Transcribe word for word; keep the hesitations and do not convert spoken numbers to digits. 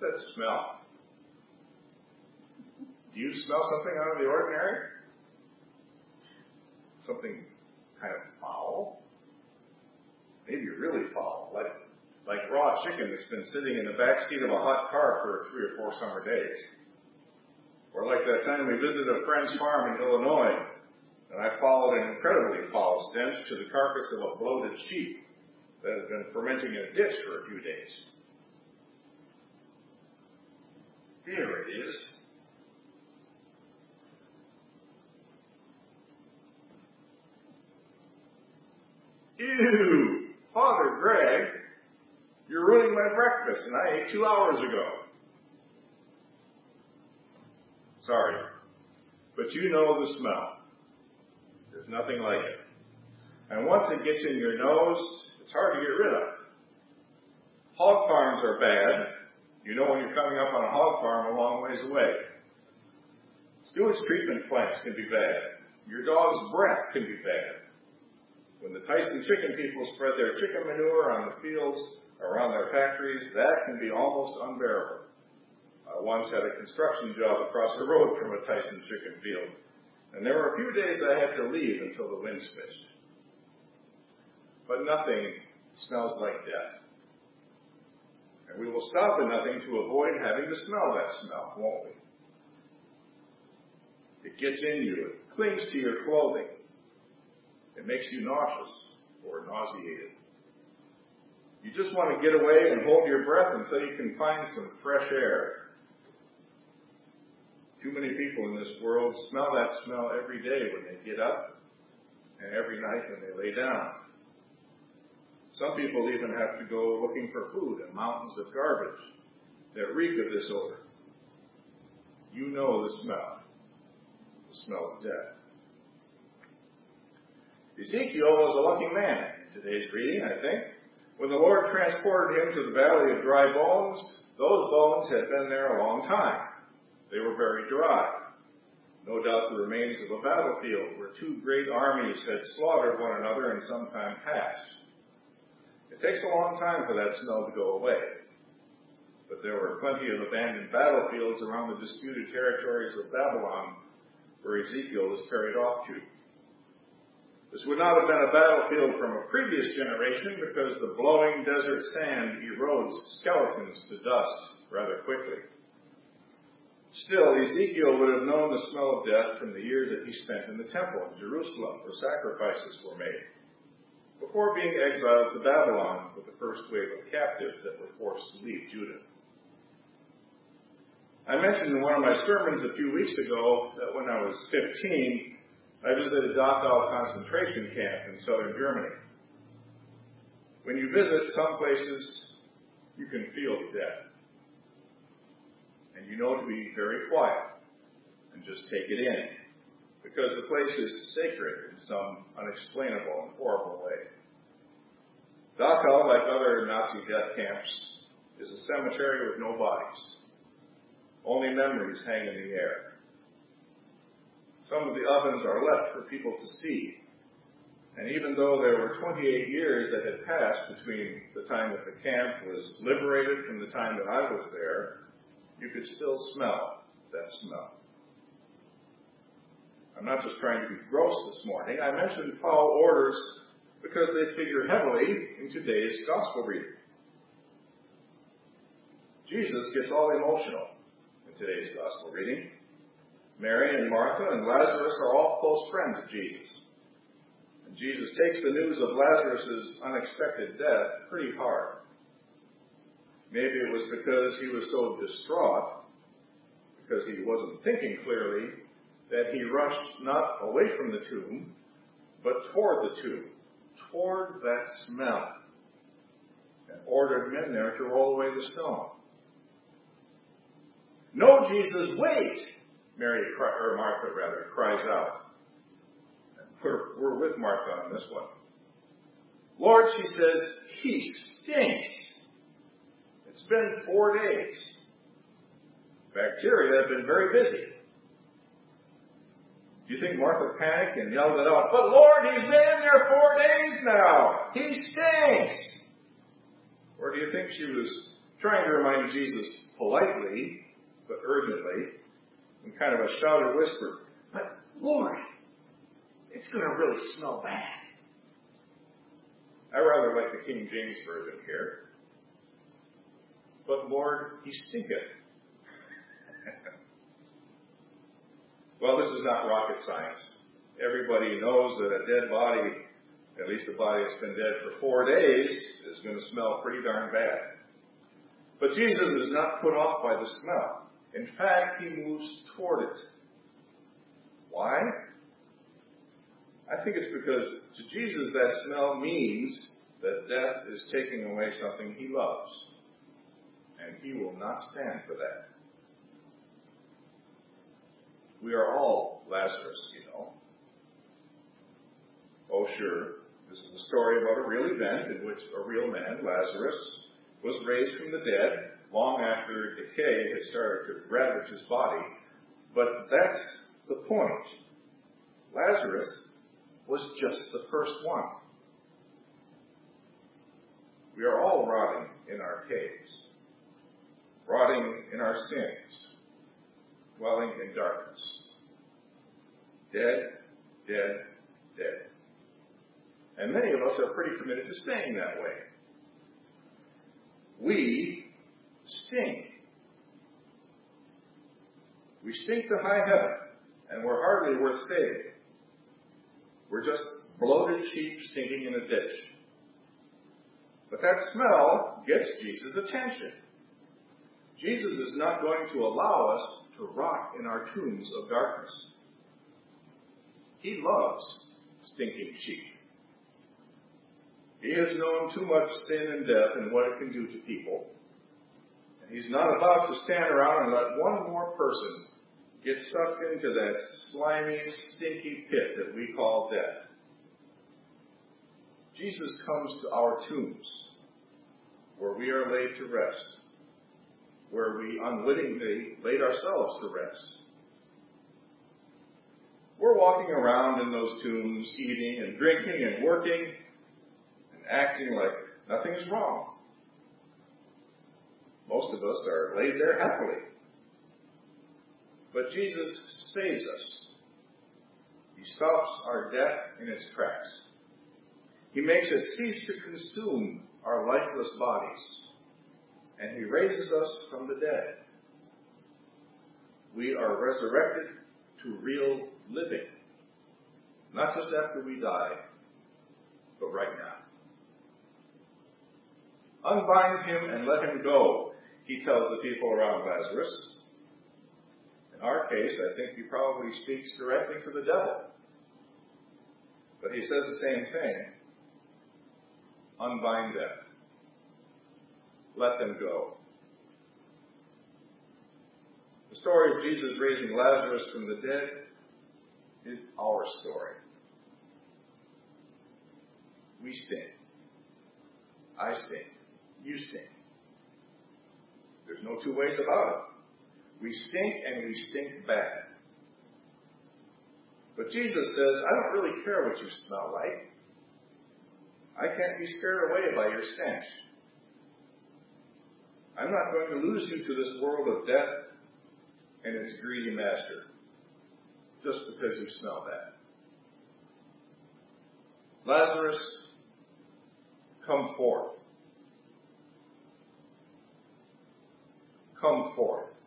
that smell? Do you smell something out of the ordinary? Something kind of foul? Maybe really foul, like like raw chicken that's been sitting in the back seat of a hot car for three or four summer days. Or like that time we visited a friend's farm in Illinois, and I followed an incredibly foul stench to the carcass of a bloated sheep that had been fermenting in a ditch for a few days. There it is. Ew! Father Greg, you're ruining my breakfast, and I ate two hours ago. Sorry, but you know the smell. There's nothing like it. And once it gets in your nose, it's hard to get rid of. Hog farms are bad. You know when you're coming up on a hog farm a long ways away. Sewage treatment plants can be bad. Your dog's breath can be bad. When the Tyson chicken people spread their chicken manure on the fields around their factories, that can be almost unbearable. I once had a construction job across the road from a Tyson chicken field, and there were a few days I had to leave until the wind switched. But nothing smells like death. And we will stop at nothing to avoid having to smell that smell, won't we? It gets in you. It clings to your clothing. It makes you nauseous or nauseated. You just want to get away and hold your breath until you can find some fresh air. Too many people in this world smell that smell every day when they get up and every night when they lay down. Some people even have to go looking for food in mountains of garbage that reek of this odor. You know the smell, the smell of death. Ezekiel was a lucky man in today's reading, I think. When the Lord transported him to the valley of dry bones, those bones had been there a long time. They were very dry. No doubt the remains of a battlefield where two great armies had slaughtered one another in some time past. It takes a long time for that smell to go away. But there were plenty of abandoned battlefields around the disputed territories of Babylon where Ezekiel was carried off to. This would not have been a battlefield from a previous generation because the blowing desert sand erodes skeletons to dust rather quickly. Still, Ezekiel would have known the smell of death from the years that he spent in the temple in Jerusalem where sacrifices were made, before being exiled to Babylon with the first wave of captives that were forced to leave Judah. I mentioned in one of my sermons a few weeks ago that when I was fifteen, I visited Dachau concentration camp in southern Germany. When you visit some places, you can feel the death. And you know to be very quiet and just take it in, because the place is sacred in some unexplainable and horrible way. Dachau, like other Nazi death camps, is a cemetery with no bodies. Only memories hang in the air. Some of the ovens are left for people to see. And even though there were twenty-eight years that had passed between the time that the camp was liberated from the time that I was there, you could still smell that smell. I'm not just trying to be gross this morning. I mentioned foul odors because they figure heavily in today's gospel reading. Jesus gets all emotional in today's gospel reading. Mary and Martha and Lazarus are all close friends of Jesus. And Jesus takes the news of Lazarus' unexpected death pretty hard. Maybe it was because he was so distraught, because he wasn't thinking clearly, that he rushed not away from the tomb, but toward the tomb, toward that smell, and ordered men there to roll away the stone. No, Jesus, wait! Mary, or Martha rather, cries out. And we're, we're with Martha on this one. Lord, she says, he stinks. It's been four days. Bacteria have been very busy. Do you think Martha panicked and yelled it out, but Lord, he's been in there four days now. He stinks. Or do you think she was trying to remind Jesus politely, but urgently, in kind of a shouted whisper, "But Lord, it's going to really smell bad." I rather like the King James Version here. "But Lord, he stinketh." Well, this is not rocket science. Everybody knows that a dead body, at least a body that's been dead for four days, is going to smell pretty darn bad. But Jesus is not put off by the smell. In fact, he moves toward it. Why? I think it's because to Jesus that smell means that death is taking away something he loves. And he will not stand for that. We are all Lazarus, you know. Oh, sure. This is a story about a real event in which a real man, Lazarus, was raised from the dead long after decay had started to ravage his body. But that's the point. Lazarus was just the first one. We are all rotting in our caves, rotting in our sins, dwelling in darkness. Dead, dead, dead. And many of us are pretty committed to staying that way. We stink. We stink to high heaven, and we're hardly worth saving. We're just bloated sheep stinking in a ditch. But that smell gets Jesus' attention. Jesus is not going to allow us to rot in our tombs of darkness. He loves stinking sheep. He has known too much sin and death and what it can do to people. And he's not about to stand around and let one more person get sucked into that slimy, stinky pit that we call death. Jesus comes to our tombs, where we are laid to rest, where we unwittingly laid ourselves to rest. We're walking around in those tombs, eating and drinking and working and acting like nothing is wrong. Most of us are laid there happily. But Jesus saves us. He stops our death in its tracks. He makes it cease to consume our lifeless bodies. And he raises us from the dead. We are resurrected to real living. Not just after we die, but right now. Unbind him and let him go, he tells the people around Lazarus. In our case, I think he probably speaks directly to the devil. But he says the same thing. Unbind them. Let them go. The story of Jesus raising Lazarus from the dead is our story. We stink. I stink. You stink. There's no two ways about it. We stink and we stink bad. But Jesus says, I don't really care what you smell like. I can't be scared away by your stench. I'm not going to lose you to this world of death and its greedy master just because you smell bad. Lazarus, come forth. Come forth.